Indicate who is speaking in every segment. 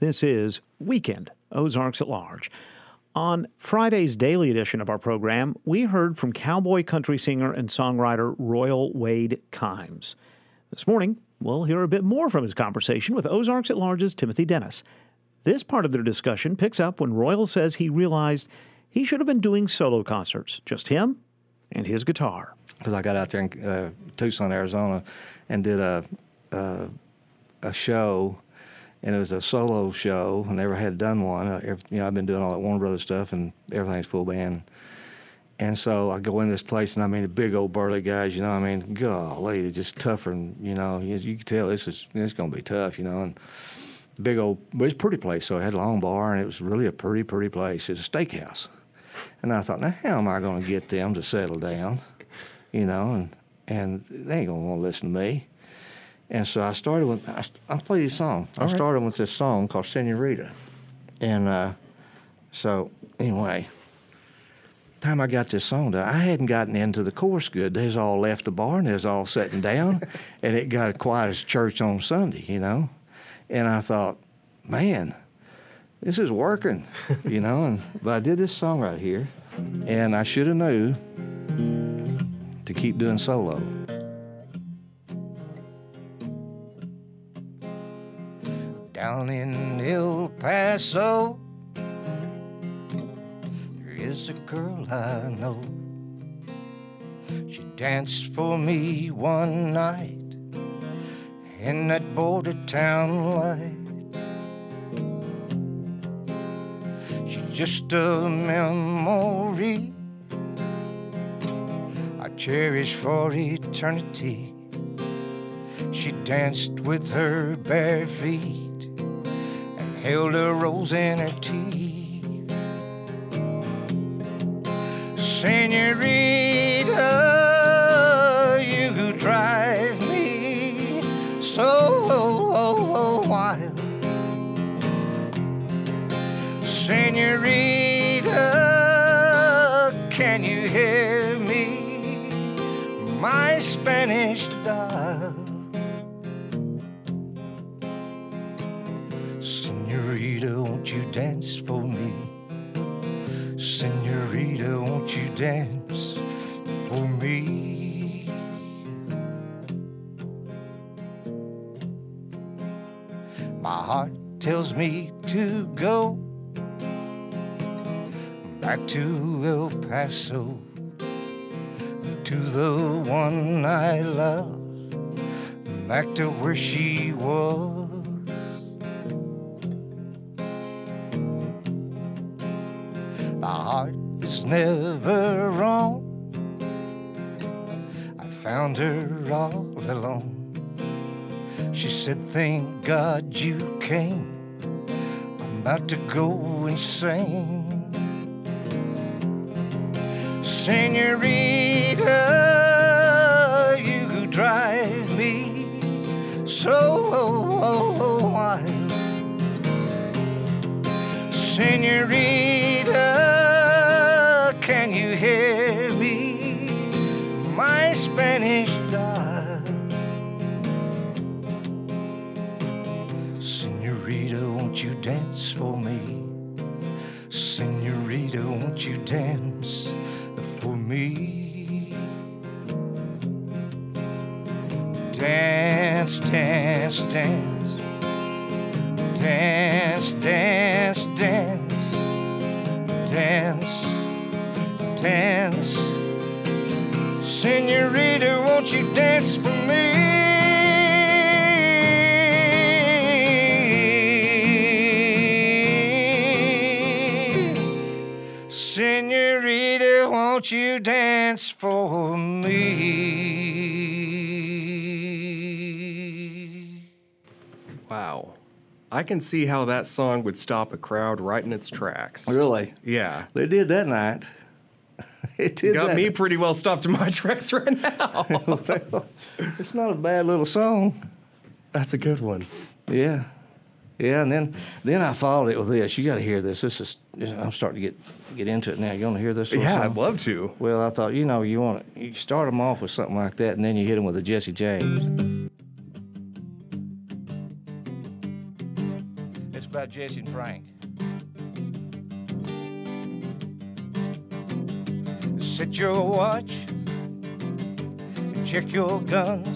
Speaker 1: This is Weekend Ozarks at Large. On Friday's daily edition of our program, we heard from cowboy country singer and songwriter Royal Wade Kimes. This morning, we'll hear a bit more from his conversation with Ozarks at Large's Timothy Dennis. This part of their discussion picks up when Royal says he realized he should have been doing solo concerts, just him and his guitar.
Speaker 2: Because I got out there in Tucson, Arizona, and did a show, and it was a solo show. I never had done one. I've been doing all that Warner Brothers stuff, and everything's full band. And so I go in this place, and I mean, the big old burly guys, golly, they're just tougher, and, you can tell it's going to be tough, and big old, but it's a pretty place, so it had a long bar, and it was really a pretty place. It's a steakhouse. And I thought, now, how am I going to get them to settle down, and they ain't going to want to listen to me. And so I started with, I'll play you a song. I started with this song called Senorita. And so, anyway, time I got this song done, I hadn't gotten into the chorus good. They was all left the bar, and they was all sitting down, and it got quiet as church on Sunday, And I thought, man, this is working, but I did this song right here, and I should have knew to keep doing solo. Down in El Paso, there is a girl I know. She danced for me one night in that border town light. She's just a memory I cherish for eternity. She danced with her bare feet and held a rose in her teeth. Senorita, you drive me so wild. Senorita, can you hear me? My Spanish dial. Senorita, won't you dance for me? Senorita, won't you dance for me? My heart tells me to go back to El Paso, to the one I love, back to where she was. The heart is never wrong. I found her all alone. She said, thank God you came. I'm about to go insane. Senorita, you drive me so wild. Senorita, can you hear me? My Spanish dial. Senorita, won't you dance for me? Senorita, won't you dance for me? Dance, dance, dance. Dance, dance, dance. Dance, dance. Senorita, won't you dance for me? Senorita, won't you dance for me?
Speaker 3: Wow. I can see how that song would stop a crowd right in its tracks.
Speaker 2: Really?
Speaker 3: Yeah.
Speaker 2: They did that night. It did
Speaker 3: Got
Speaker 2: that.
Speaker 3: me pretty well stopped in my tracks right now.
Speaker 2: Well, it's not a bad little song.
Speaker 3: That's a good one.
Speaker 2: Yeah. Yeah, and then I followed it with this. You got to hear this. I'm starting to get into it now. You want to hear this?
Speaker 3: Yeah,
Speaker 2: song?
Speaker 3: I'd love to.
Speaker 2: Well, I thought, you start them off with something like that, and then you hit them with a Jesse James. It's about Jesse and Frank. Set your watch, check your guns,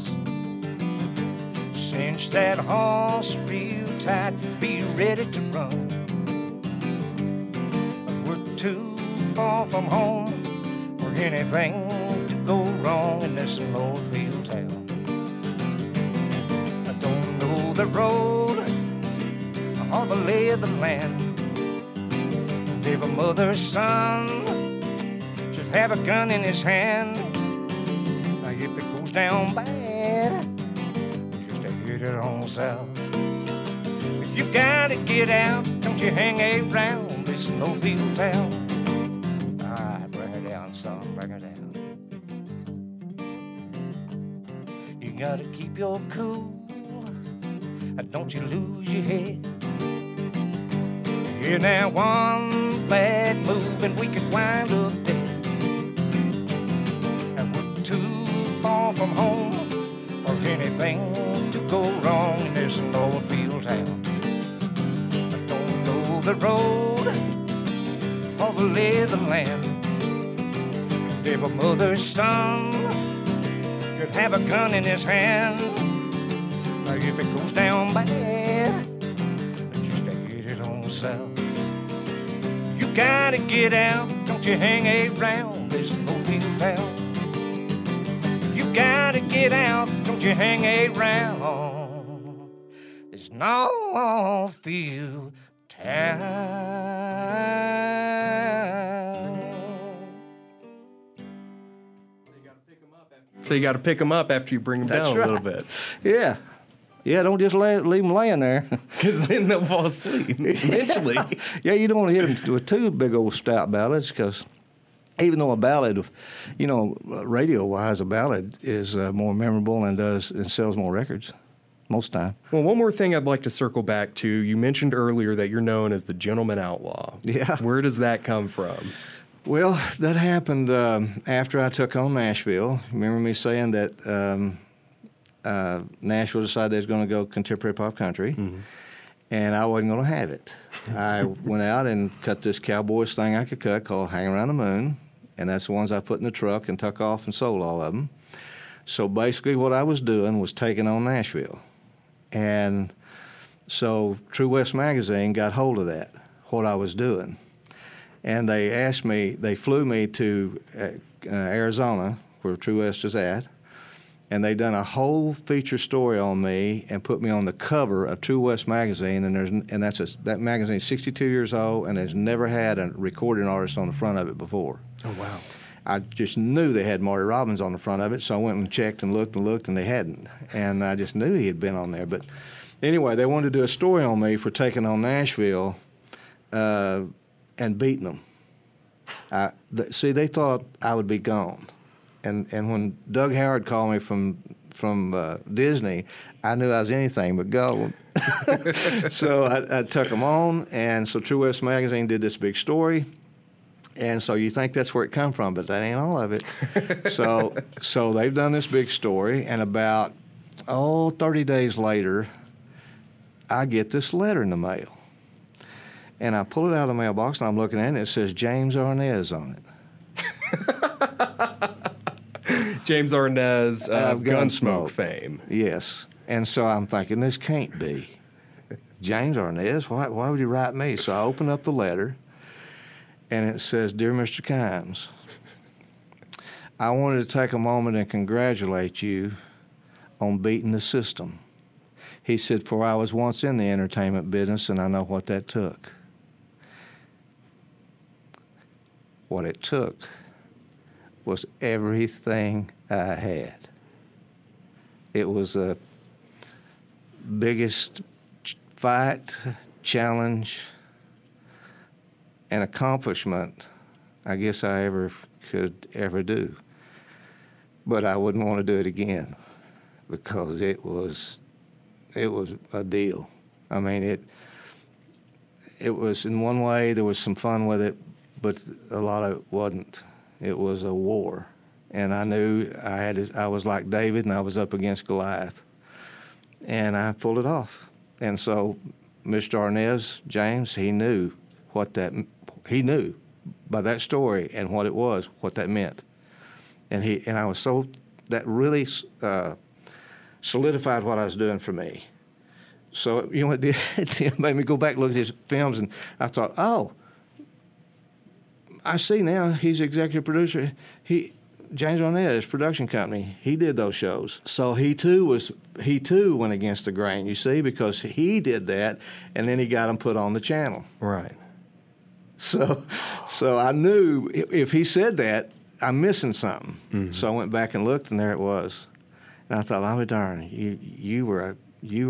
Speaker 2: cinch that horse real tight, be ready to run. We're too far from home for anything to go wrong in this old field town. I don't know the road or the lay of the land. If a mother's son should have a gun in his hand, now if it goes down bad, just to hit it on south. If you gotta get out, don't you hang around this no-field town. Alright, bring her down, son, bring her down. You gotta keep your cool, don't you lose your head. Here now, one bad move and we could wind up dead. And we're too far from home for anything to go wrong in this old field town. I don't know the road or the lay of the land. If a mother's son could have a gun in his hand, if it goes down bad, just to hit it on south. You gotta get out, don't you hang around this no-field town. You gotta get out, don't you hang around this no-field town.
Speaker 3: So you got to pick them up after you bring them down a little bit.
Speaker 2: Yeah. Yeah, don't just leave them laying there.
Speaker 3: Because then they'll fall asleep eventually.
Speaker 2: Yeah, you don't want to hit them with two big old stout ballads, because even though a ballad, radio-wise, a ballad is more memorable and sells more records most time.
Speaker 3: Well, one more thing I'd like to circle back to. You mentioned earlier that you're known as the Gentleman Outlaw.
Speaker 2: Yeah.
Speaker 3: Where does that come from?
Speaker 2: Well, that happened after I took on Nashville. Remember me saying that Nashville decided they was going to go contemporary pop country, and I wasn't going to have it. I went out and cut this Cowboys thing I could cut called Hang Around the Moon, and that's the ones I put in the truck and took off and sold all of them. So basically what I was doing was taking on Nashville. And so True West Magazine got hold of that, what I was doing. And they flew me to Arizona, where True West is at, and they done a whole feature story on me and put me on the cover of True West Magazine, that magazine's 62 years old and has never had a recording artist on the front of it before.
Speaker 3: Oh, wow.
Speaker 2: I just knew they had Marty Robbins on the front of it, so I went and checked and looked, and they hadn't. And I just knew he had been on there. But anyway, they wanted to do a story on me for taking on Nashville and beating them. See, they thought I would be gone. And when Doug Howard called me from Disney, I knew I was anything but gold. So I took them on, and so True West Magazine did this big story. And so you think that's where it come from, but that ain't all of it. So they've done this big story, and about 30 days later, I get this letter in the mail. And I pull it out of the mailbox, and I'm looking at it, and it says James Arnaz on it.
Speaker 3: James Arnaz of Gunsmoke fame.
Speaker 2: Yes. And so I'm thinking, this can't be. James Arnaz? Why would he write me? So I open up the letter, and it says, Dear Mr. Kimes, I wanted to take a moment and congratulate you on beating the system. He said, for I was once in the entertainment business, and I know what that took. What it took was everything I had. It was the biggest fight, challenge, and accomplishment I guess I could ever do. But I wouldn't want to do it again because it was a deal. I mean, it was, in one way, there was some fun with it, but a lot of it wasn't. It was a war, and I knew I was like David, and I was up against Goliath, and I pulled it off. And so Mr. Arnez, James, he knew he knew by that story and what it was, what that meant. And I was so, that really solidified what I was doing for me. So, you know what it made me go back and look at his films, and I thought, oh, I see now, he's executive producer. James Arnez production company, he did those shows. So he too went against the grain, you see, because he did that, and then he got them put on the channel.
Speaker 3: Right.
Speaker 2: So I knew if he said that, I'm missing something. Mm-hmm. So I went back and looked, and there it was. And I thought, I'll be darned, you were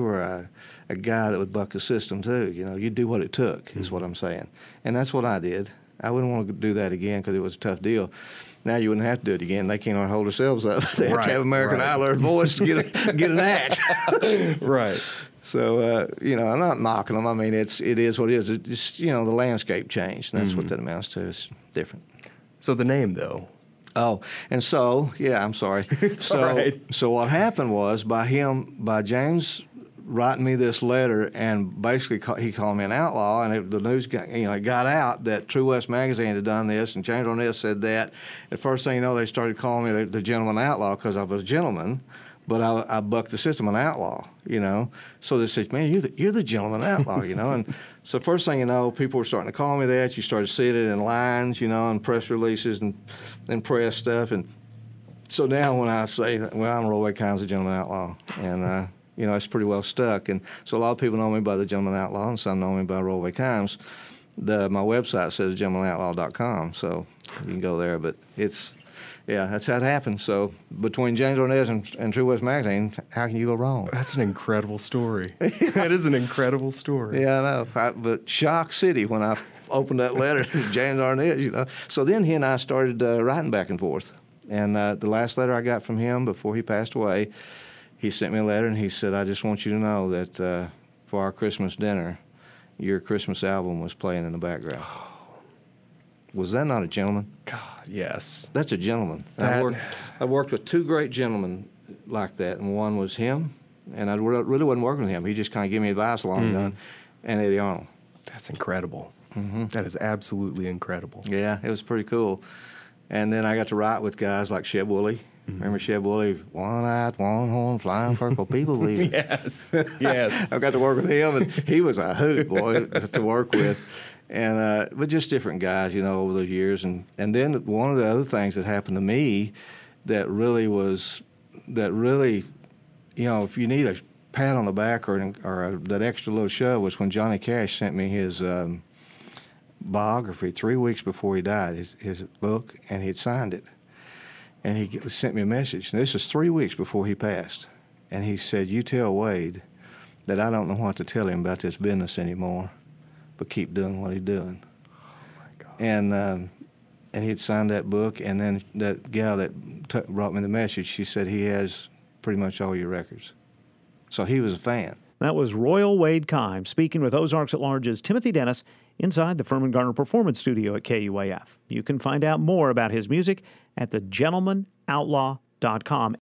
Speaker 2: a guy that would buck the system too. You know, you do what it took, is what I'm saying. And that's what I did. I wouldn't want to do that again because it was a tough deal. Now you wouldn't have to do it again. They can't hold themselves up. They have to have American Idol or Voice to get an act.
Speaker 3: Right.
Speaker 2: So you know, I'm not knocking them. I mean, it is what it is. It's just, you know, the landscape changed. And that's what that amounts to. It's different.
Speaker 3: So the name, though.
Speaker 2: Oh, and so yeah, I'm sorry. So what happened was by James writing me this letter, and basically he called me an outlaw, and the news got out that True West magazine had done this, and James Arnez said that. The first thing you know, they started calling me the gentleman outlaw because I was a gentleman, but I bucked the system, an outlaw, you know. So they said, man, you're the gentleman outlaw, you know. And so first thing you know, people were starting to call me that. You started seeing it in lines, you know, and press releases and press stuff. And so now when I say, well, I'm Roy Wade Kimes, the gentleman outlaw, and you know, it's pretty well stuck. And so a lot of people know me by the Gentleman Outlaw, and some know me by Roy Wade Kimes. My website says gentlemanoutlaw.com, so you can go there. But that's how it happened. So between James Arnez and True West Magazine, how can you go wrong?
Speaker 3: That's an incredible story. That is an incredible story.
Speaker 2: Yeah, I know. But shock city when I opened that letter to James Arnez, you know. So then he and I started writing back and forth. And the last letter I got from him before he passed away, he sent me a letter, and he said, I just want you to know that for our Christmas dinner, your Christmas album was playing in the background. Was that not a gentleman?
Speaker 3: God, yes.
Speaker 2: That's a gentleman. I worked with two great gentlemen like that, and one was him, and I really wasn't working with him. He just kind of gave me advice along the way, and Eddie Arnold.
Speaker 3: That's incredible. Mm-hmm. That is absolutely incredible.
Speaker 2: Yeah, it was pretty cool. And then I got to write with guys like Sheb Woolley. Remember Sheb Woolley? One-eyed, one-horn, flying purple people leaving.
Speaker 3: Yes.
Speaker 2: I got to work with him, and he was a hoot, boy, to work with. And but just different guys, you know, over the years. And then one of the other things that happened to me that really, you know, if you need a pat on the back or that extra little shove was when Johnny Cash sent me his biography 3 weeks before he died, his book, and he'd signed it. And he sent me a message. And this was 3 weeks before he passed. And he said, you tell Wade that I don't know what to tell him about this business anymore, but keep doing what he's doing.
Speaker 3: Oh, my God.
Speaker 2: And he'd signed that book, and then that gal that brought me the message, she said he has pretty much all your records. So he was a fan.
Speaker 1: That was Royal Wade Kimes speaking with Ozarks at Large's Timothy Dennis inside the Furman Garner Performance Studio at KUAF. You can find out more about his music at thegentlemanoutlaw.com.